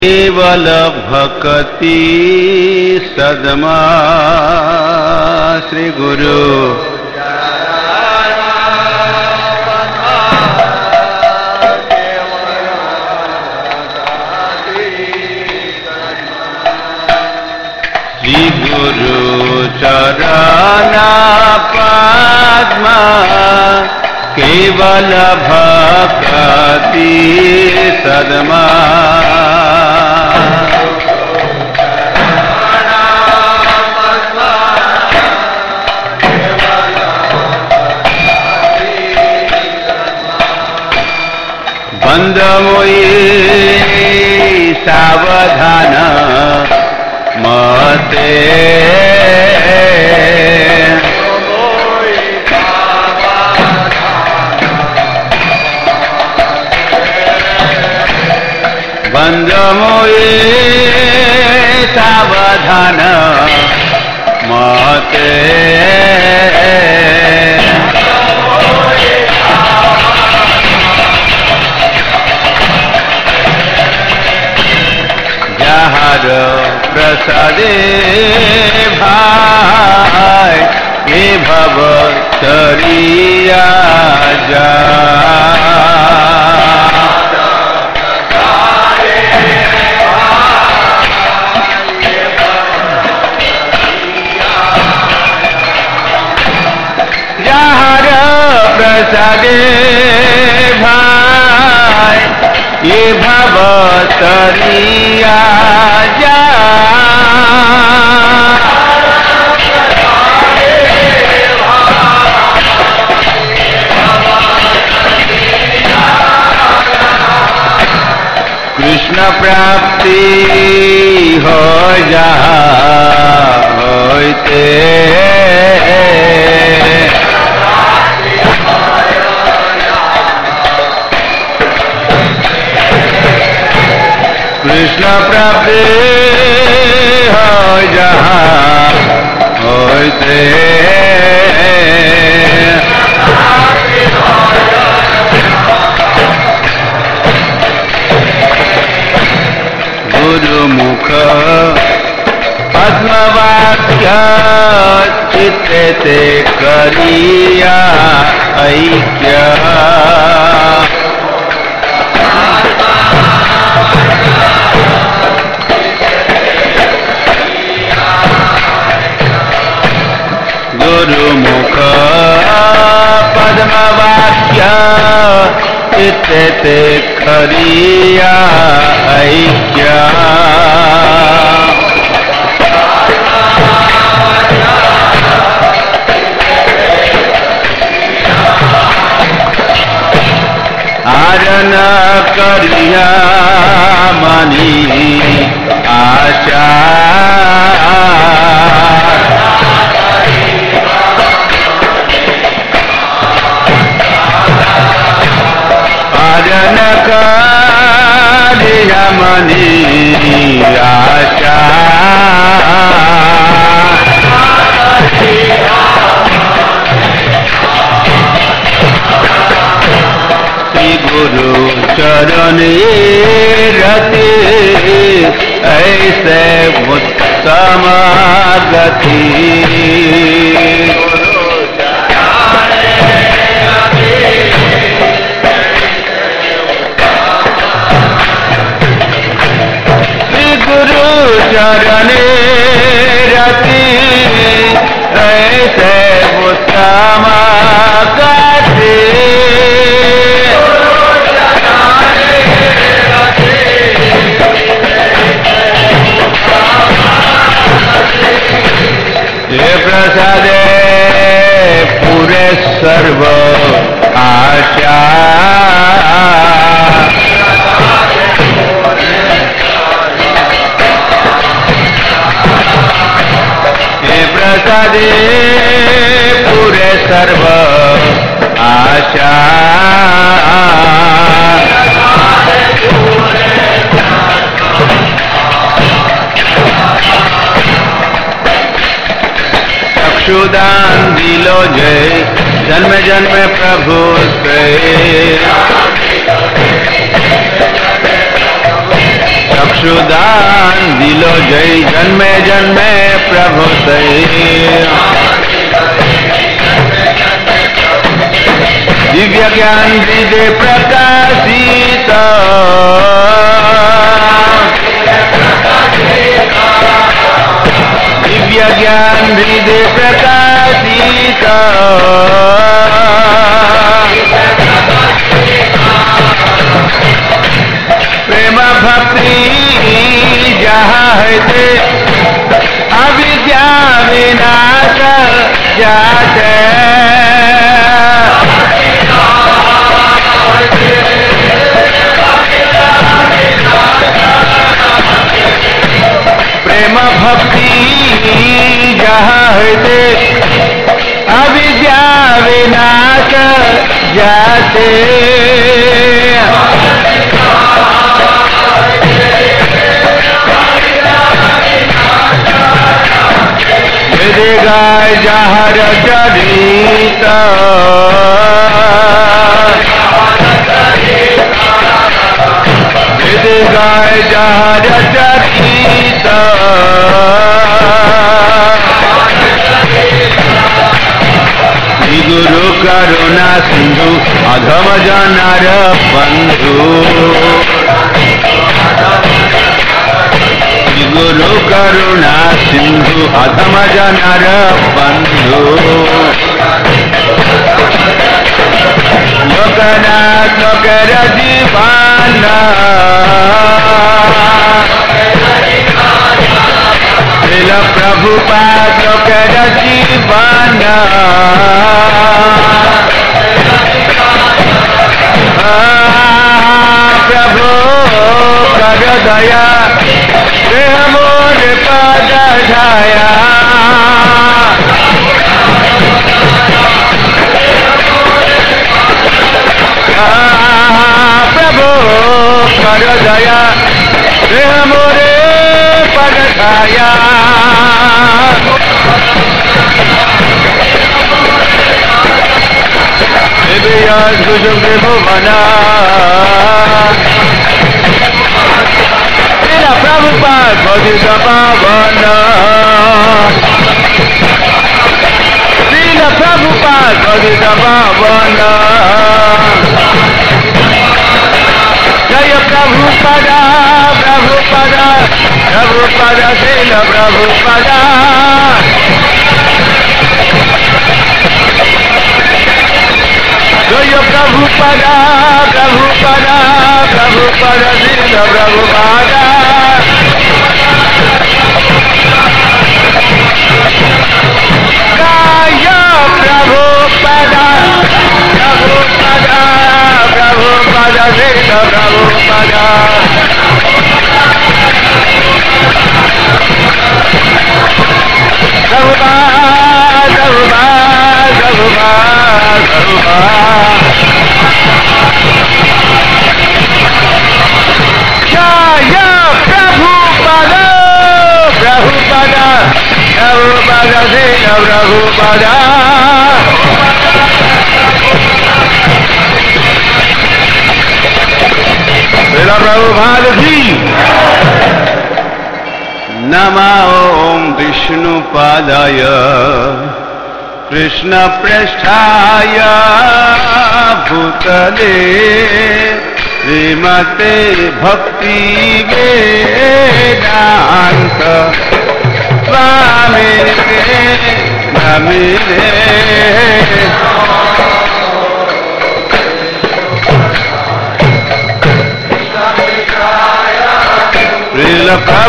केवल भक्ति सदमा श्री गुरु श्री गुरु चरण पद्म केवल भक्ति सदमा बंद मोई सावधान मते बंद मोई सावधान मते जहार प्रसादे भाई ये भव तरिया जा जहार प्रसादे भाई ये भव तरिया जा कृष्ण प्राप्ति हो जा होते कृष्ण प्राप्ति हो जहाँ होते गुरुमुख पद्मवाक्य चित्ते ते करिया ऐक्य गुरुमुख पद्मवाक्य चित्ते ते करिया ऐक्य आरन करिया मनी आशा आरन करिया मनी आशा श्री गुरु चरणे रति ऐसे उत्तम गति श्री गुरु चरणे रति ऐसे उत्तम गति ये प्रसादे पूरे सर्व आशा ये प्रसादे पूरे सर्व आशा चक्षुदान दिलो जय जन्म जन्म प्रभु से चक्षुदान दिलो जय जन्मे जन्मे प्रभु सही दिव्य ज्ञान हृदय प्रकाशित दिव्य ज्ञान हृदय प्रकाशित प्रेम भक्ति जहाँ है थे अविद्या विनाश जाते प्रेम भक्ति जहाँ है थे अविद्या विनाश जाते गाय जहर चरित गाय जहर चरित गुरु करुणा सिंधु अधम जनर बंधु गुरु करुणा सिंधु अधम जनर बंधु लोकनाथ लोकर जीवन श्रील प्रभुपाद लोकर जीवन प्रभु कर दया मोर पद छाया प्रभु कर दया मोरे पद छाया भुवना प्रभुपाद भजित पावन श्रील प्रभुपाद भजित पावन जय प्रभुपदा प्रभुपदा प्रभुपदा श्रील प्रभुपदा जय प्रभुपदा प्रभुपदा प्रभुपदा श्रील प्रभुपदा प्रभुपदा प्रभुपदा प्रभुपदा श्रील प्रभुपदा प्रभुपाद प्रभुपाद प्रभुपाद प्रभुपाद जय प्रभुपदा प्रभुपदा प्रभुपदा श्रील प्रभुपदा श्रील प्रभुपाद जी नमो ओम विष्णुपादाय कृष्ण पृष्ठाय भूतले श्रीमते भक्ति वेदांत स्वामी नमिने श्रील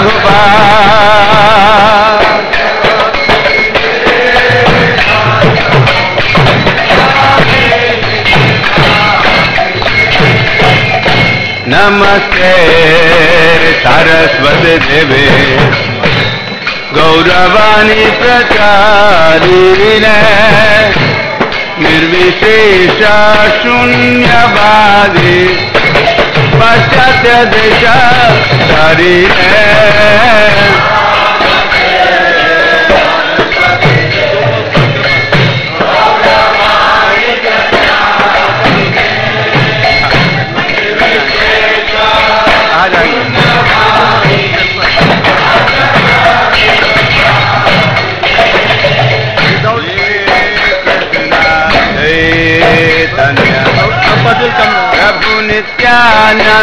प्रभुपाद नमस्ते सरस्वती देवे गौरवाणी प्रचारिणे निर्विशेष शून्यवादी पाश्चात्य देश धरिणे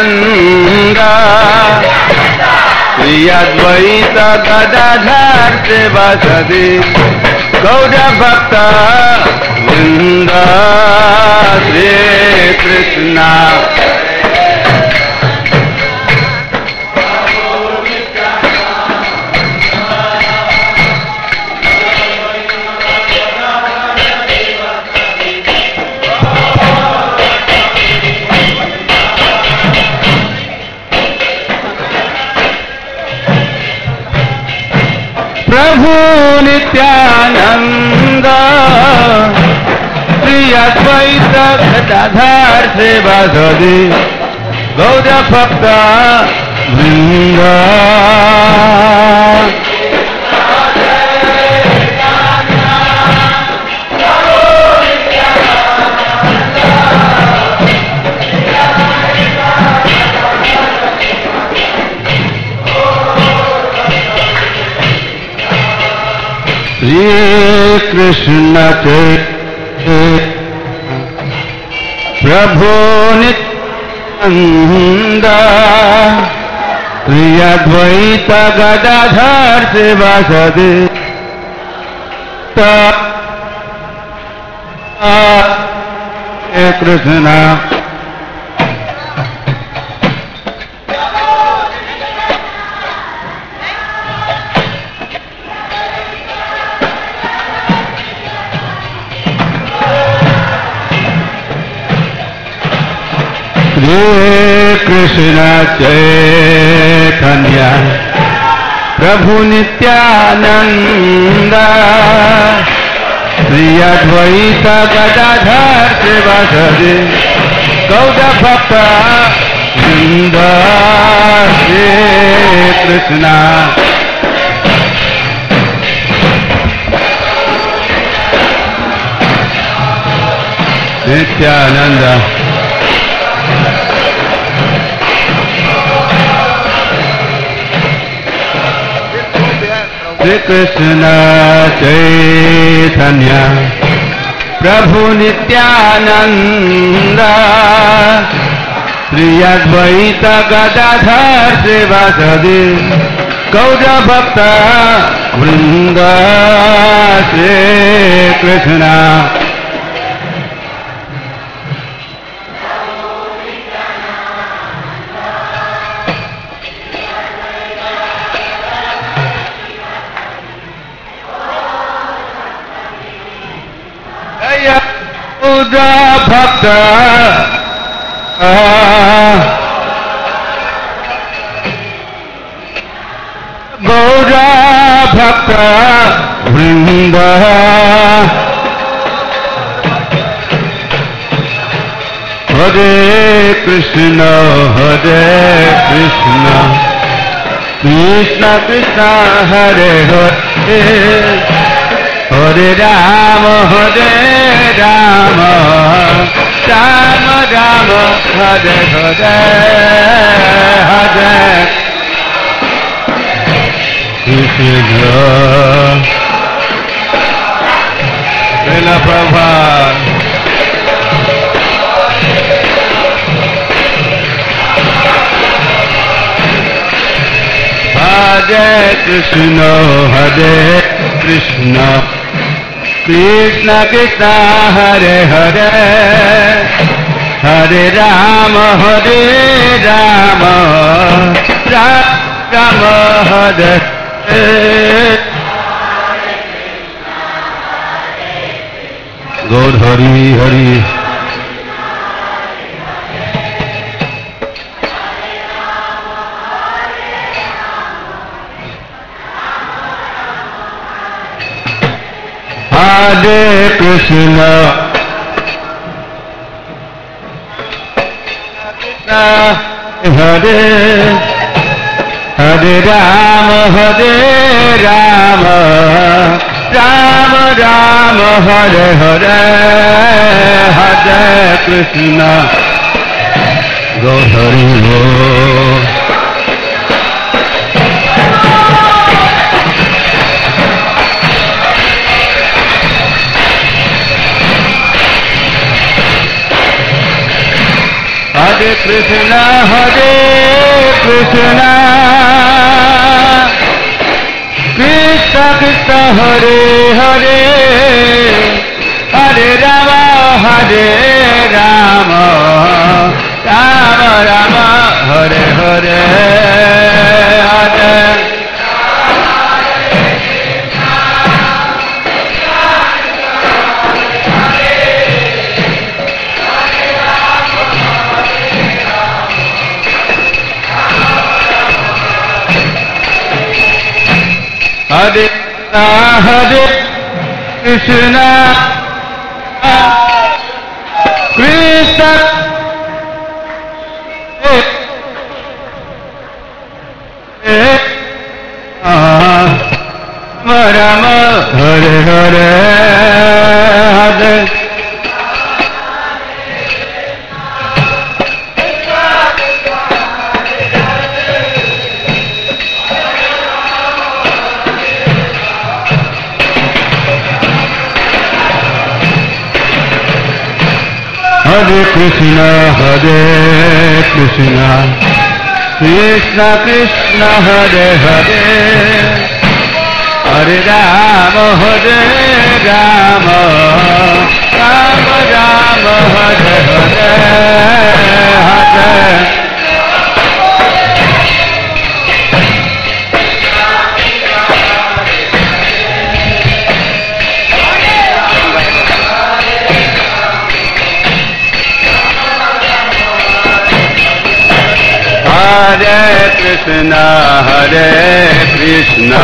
श्री अद्वैत गदाधर शिवासादि गौर भक्त वृंद श्री कृष्ण प्रभु नित्यानंद श्री अद्वैत गदाधर शिवासादि गौर भक्त वृंद श्री कृष्ण प्रभु नित्यानंद श्री अद्वैत गदाधर शिवासादि कृष्ण कृष्ण चैतन्य प्रभु नित्यानंद श्री अद्वैत गदाधर शिवासादि गौर भक्त वृंद श्री कृष्ण नित्यानंद श्री कृष्ण चैतन्य प्रभु नित्यानंद श्री अद्वैत गदाधर शिवासादि गौर भक्त वृंद श्री कृष्ण भक्त गौर भक्त वृंद हरे कृष्ण कृष्ण कृष्ण हरे हरे हरे राम राम राम हरे हरे हरे कृष्ण प्रभात हरे कृष्ण कृष्ण कृष्ण हरे हरे हरे राम राम राम हरे गौर हरि हरि हरे कृष्ण हरे हरे राम राम राम राम हरे हरे हरे कृष्ण गौर हरि बोल। Hare Krishna Krishna Krishna Hare Hare Hare Rama Rama Rama Hare Hare Hare Hare Krishna Krishna Rama Hare Hare Hare Hare Krishna Krishna Krishna Hare Hare Hare Rama Rama Rama Hare Hare Hare Hare Krishna Krishna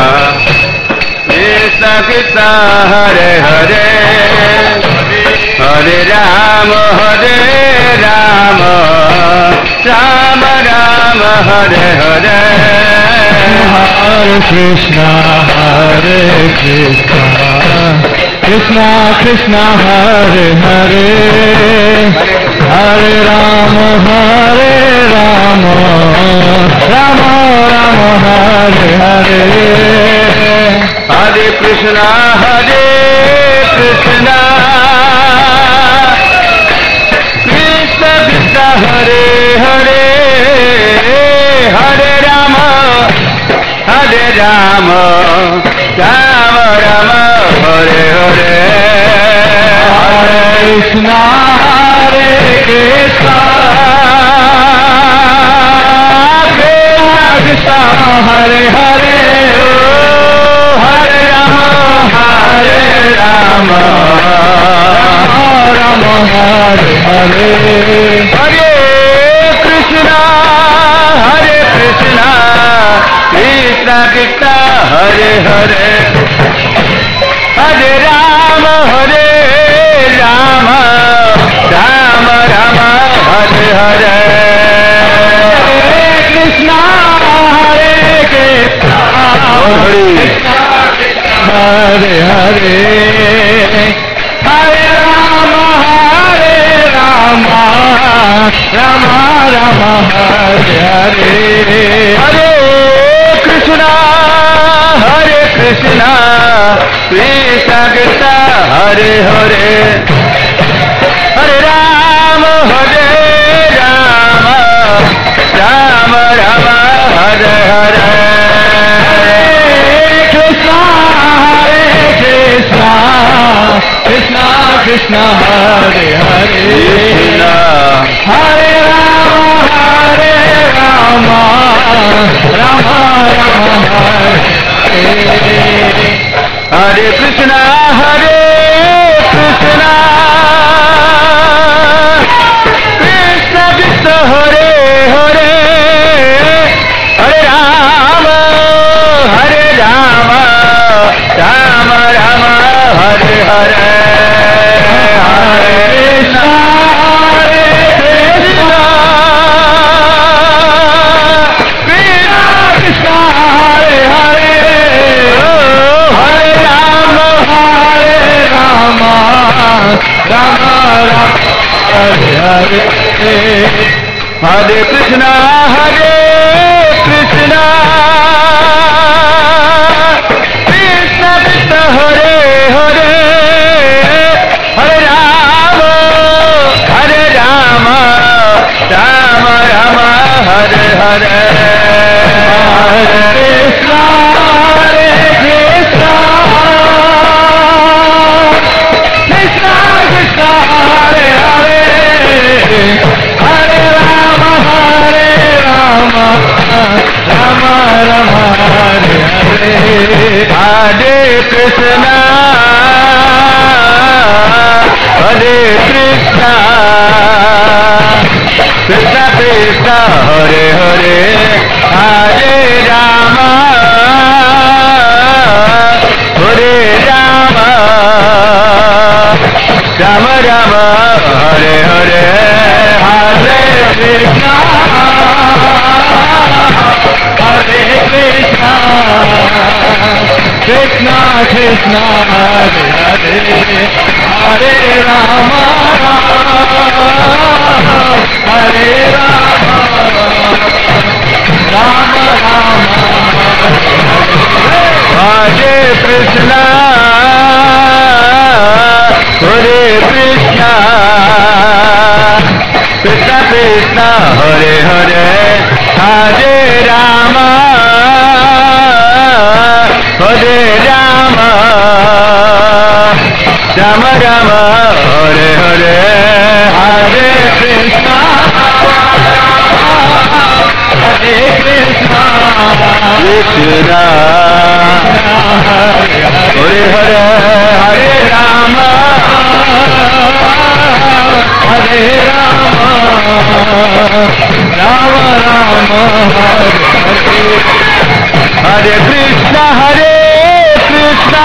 Krishna Hare Hare Hare Rama Rama Rama Hare Hare Hare Krishna Krishna Krishna Hare Hare Hare Rama Rama Rama Hare Hare Hare Krishna Krishna Krishna Hare Hare Hare Rama Rama Rama Hare Hare Hare Krishna Krishna Hare Hare Hare Rama Rama Hare Hare Hare Krishna Krishna Krishna Hare Hare Hare Rama Rama Rama Hare Hare Krishna Hare Hare Hare Rama Rama Rama Hare Hare Hare Krishna Krishna Krishna Hare Hare Hare Rama Rama Rama Hare Hare Krishna Krishna Hare Hare Hare Rama Rama Rama Hare Hare Krishna Krishna Krishna Hare Hare Hare Rama Rama Rama Hare Hare Hare Krishna Krishna Krishna Hare Hare Hare Rama Rama Hare Hare Hare Krishna Krishna Krishna Krishna Hare Hare Hare Rama Rama Krishna Hare Krishna Krishna Krishna Hare Hare Hare Rama Hare Rama Rama Rama Hare Hare Hare Krishna Hare Krishna Krishna Krishna Hare Hare Hare Rama Hare Rama Rama Rama Hare Krishna Hare Krishna Krishna Krishna Hare Hare Hare Rama Hare Rama Rama Rama Hare Hare Hare Krishna Hare Krishna Krishna Hare Hare Hare Rama Hare Rama Rama Rama Hare Krishna Hare Krishna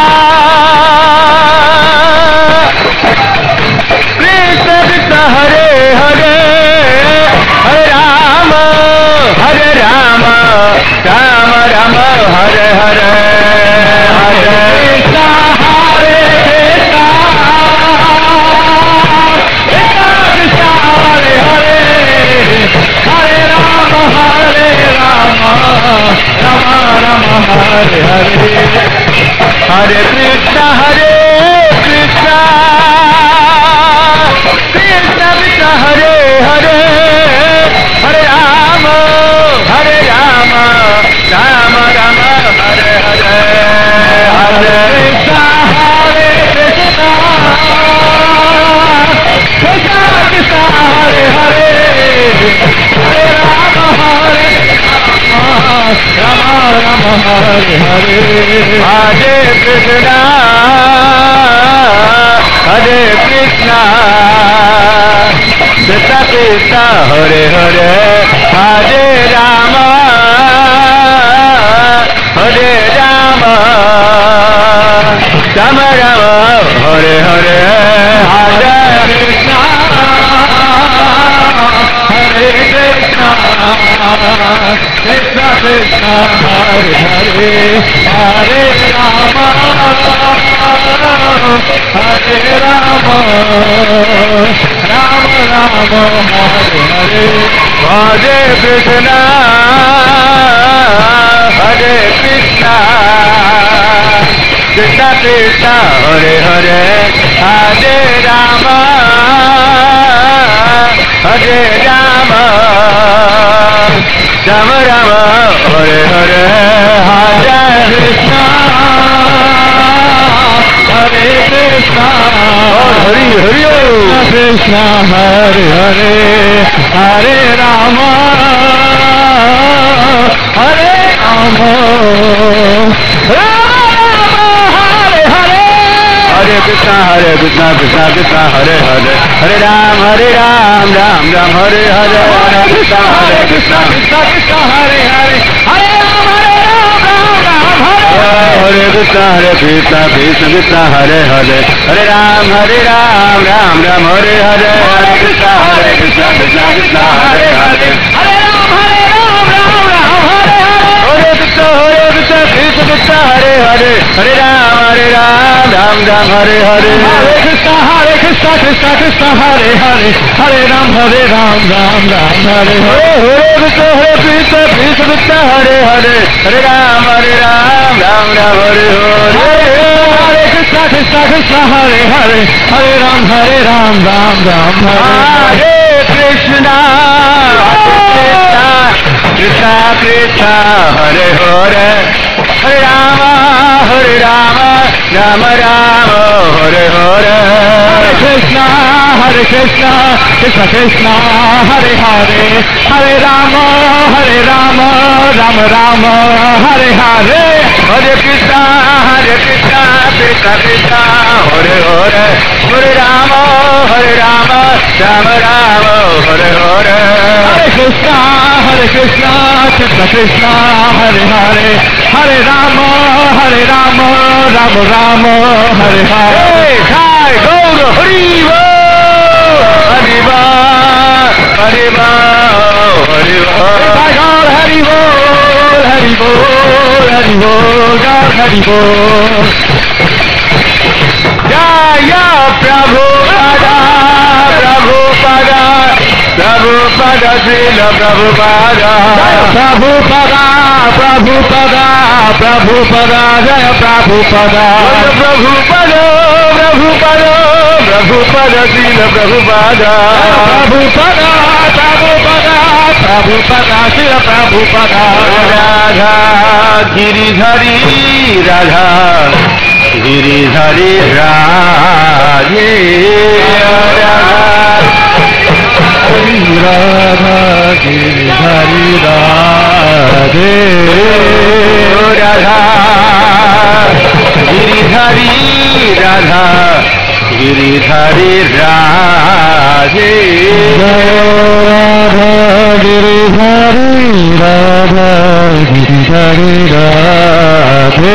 Krishna Krishna Hare Hare Hare Rama Hare Rama Rama Rama Hare Hare Hare Krishna Hare Krishna Krishna Krishna Hare Hare Hare Rama Hare Rama Rama Rama Hare Hare Hare Krishna Hare Krishna Krishna Krishna Hare Hare Hare Rama Hare Rama Rama Rama Hare Hare Hare Krishna Hare Krishna Krishna Krishna Hare Hare Hare Rama Hare Rama Rama Hare Hare Hare Krishna Hare Krishna Krishna Krishna Hare Hare Hare Rama Hare Rama Rama Rama Hare Hare Hare Krishna Hare Krishna Krishna Krishna Hare Hare Hare Rama Hare Rama Rama Rama Hare Hare Hare Krishna Hare Krishna Krishna Krishna Hare Hare Hare Rama Hare Rama Rama Rama Hare Hare Hare Krishna Hare Krishna Hare Hare Krishna Hare Hare Hare Rama Hare Rama Hare Krishna Krishna Krishna Hare Hare Hare Ram Ram Ram Hare Hare Hare Krishna Krishna Krishna Hare Hare Hare Ram Ram Ram Hare Krishna Krishna Krishna Hare Hare Hare Ram Ram Ram Hare Hare Hare Krishna Krishna Krishna Hare Hare Hare Ram Ram Ram Hare Hare Krishna Krishna Hare Hare Hare Ram Ram Ram Hare Hare Hare Krishna Krishna Krishna Hare Hare Hare Ram Ram Ram Hare Hare Krishna Krishna Hare Hare Hare Ram Ram Hare Hare Hare Krishna Krishna Hare Hare Hare Ram Ram Hare Krishna Krishna Krishna Hare Hare Hare Rama Rama Rama Hare Hare Hare Krishna Krishna Krishna Hare Hare Hare Rama Rama Rama Hare Hare Hare Krishna Krishna Krishna Hare Hare Hare Rama Rama Hare Hare Hare Krishna Krishna Krishna Hare Hare Hare Rama Rama Rama Hare Hare Jai Gaura Hari Bol Hari Bol Hari Bol Hari Bol Jai Gaur Hari Bol Hari Bol Hari Bol Gaur Hari Bol Jaya Prabhupada Prabhupada Prabhupada Srila Prabhupada Prabhupada Prabhupada Prabhupada Jaya Prabhupada Prabhupada Prabhupada Prabhupada Srila Prabhupada Prabhupada Prabhupada Prabhupada Srila Prabhupada Radha Giridhari Radha Giridhari Radhe Radha Radha Giridhari Radhe Radha Giridhari Radha Giridhari Radhe Radha Giridhari Radha Giridhari Radhe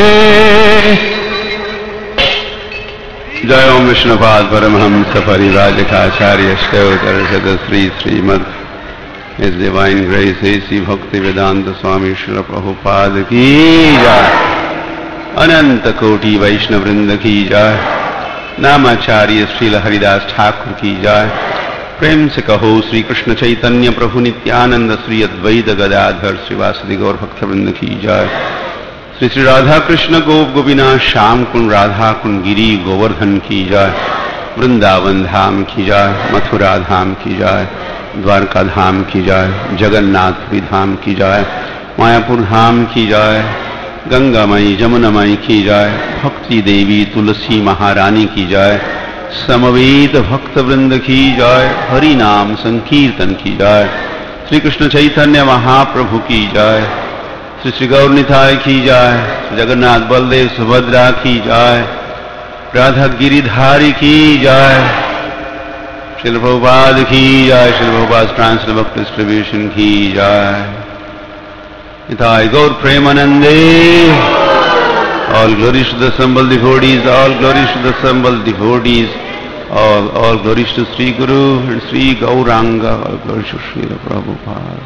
जय ओम Vishnupad Paramhans परिव्राजकाचार्य ष्टोत्तर Shri Shrimad His Divine Grace A.C. Bhakti Vedanta Swami Srila Prabhupada की जय अनंत कोटि वैष्णव वृंद की जय नामाचार्य श्रील हरिदास ठाकुर की जय प्रेम से कहो श्री कृष्ण चैतन्य प्रभु नित्यानंद श्री अद्वैत गदाधर श्रीवासदि गौर भक्त वृंद की जय श्री श्री राधा कृष्ण गोप गोपीनाथ श्याम कुंड राधा कुंड गिरी गोवर्धन की जय वृंदावन धाम की जय मथुरा धाम की जय द्वारका धाम की जय जगन्नाथपुरी धाम की जय मायापुर धाम की जय गंगामयी जमुनामयी की जय भक्ति देवी तुलसी महारानी की जय समवेत भक्त वृंद की जय हरि नाम संकीर्तन की जय श्री कृष्ण चैतन्य महाप्रभु की जय श्री श्री गौर निताय की जय जगन्नाथ बलदेव सुभद्रा की जय राधा गिरिधारी की जय श्रील प्रभुपाद की जय Srila Prabhupada translation book distribution की जय निताय गौर प्रेमानंदे all glories to the assembled devotees, all glories to the assembled devotees, all glories to Sri Guru and Sri Gauranga, all glories to Srila Prabhupada.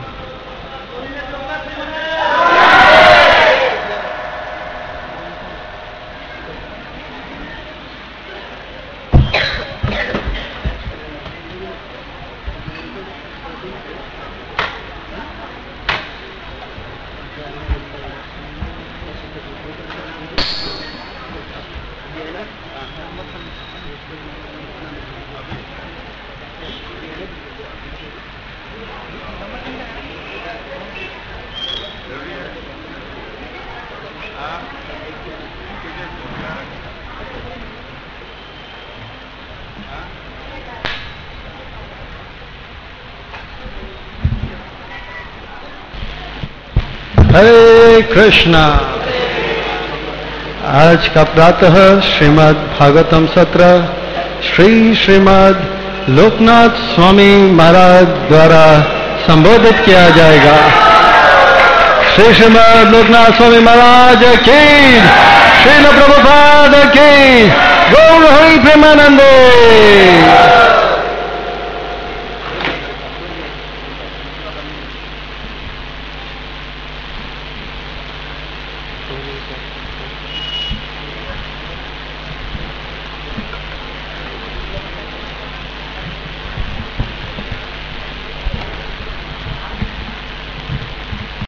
हरे कृष्णा। आज का प्रातः श्रीमद् भागवतम सत्र श्रीमद् लोकनाथ स्वामी महाराज द्वारा संबोधित किया जाएगा। श्रीमद् लोकनाथ स्वामी महाराज की, श्रील प्रभुपाद की, गौर हरि प्रेमानंदे।